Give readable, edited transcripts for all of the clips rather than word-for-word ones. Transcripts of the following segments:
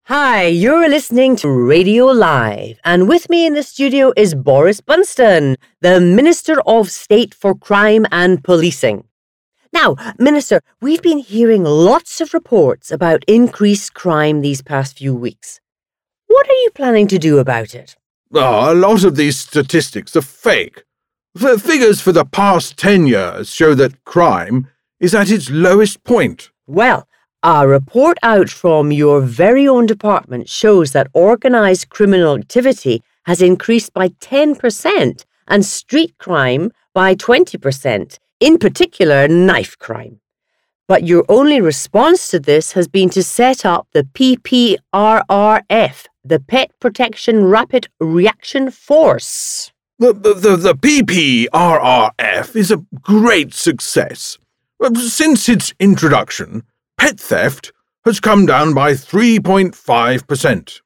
Hi, you're listening to Radio Live, and with me in the studio is Boris Bunston, the Minister of State for Crime and Policing. Now, Minister, we've been hearing lots of reports about increased crime these past few weeks. What are you planning to do about it? A lot of these statistics are fake. The figures for the past 10 years show that crime is at its lowest point. Well, a report out from your very own department shows that organised criminal activity has increased by 10% and street crime by 20%, in particular knife crime. But your only response to this has been to set up the PPRRF, the Pet Protection Rapid Reaction Force. The PPRRF is a great success. Since its introduction, pet theft has come down by 3.5%.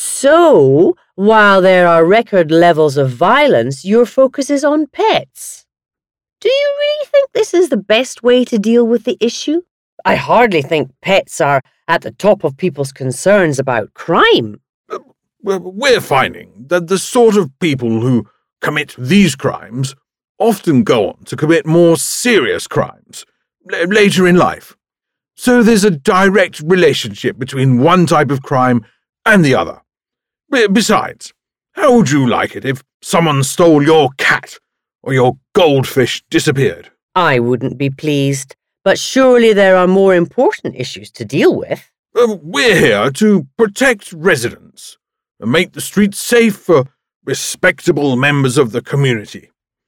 So, while there are record levels of violence, your focus is on pets. Do you really think this is the best way to deal with the issue? I hardly think pets are at the top of people's concerns about crime. We're finding that the sort of people who commit these crimes often go on to commit more serious crimes later in life. So there's a direct relationship between one type of crime and the other. Besides, how would you like it if someone stole your cat or your goldfish disappeared? I wouldn't be pleased, but surely there are more important issues to deal with. We're here to protect residents and make the streets safe for respectable members of the community.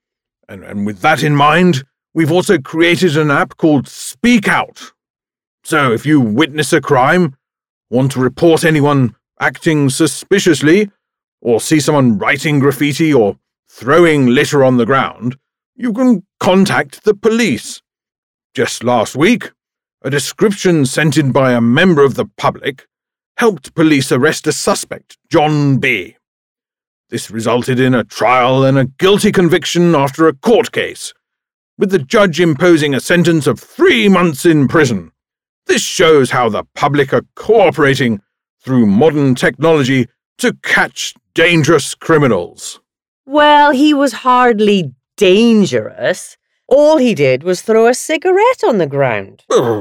And with that in mind, we've also created an app called Speak Out. So if you witness a crime, want to report anyone acting suspiciously, or see someone writing graffiti or throwing litter on the ground, you can contact the police. Just last week, a description sent in by a member of the public helped police arrest a suspect, John B. This resulted in a trial and a guilty conviction after a court case, with the judge imposing a sentence of 3 months in prison. This shows how the public are cooperating through modern technology to catch dangerous criminals. Well, he was hardly dangerous. All he did was throw a cigarette on the ground.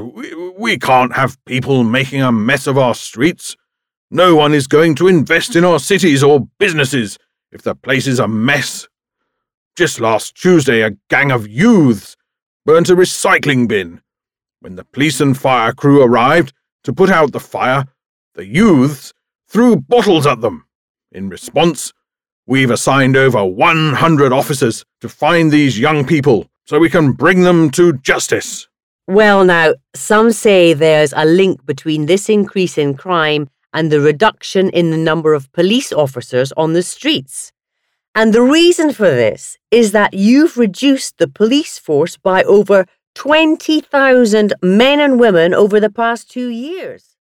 We can't have people making a mess of our streets. No one is going to invest in our cities or businesses if the place is a mess. Just last Tuesday, a gang of youths burnt a recycling bin. When the police and fire crew arrived to put out the fire, the youths threw bottles at them. In response, we've assigned over 100 officers to find these young people so we can bring them to justice. Well, now, some say there's a link between this increase in crime and the reduction in the number of police officers on the streets. And the reason for this is that you've reduced the police force by over 20,000 men and women over the past 2 years.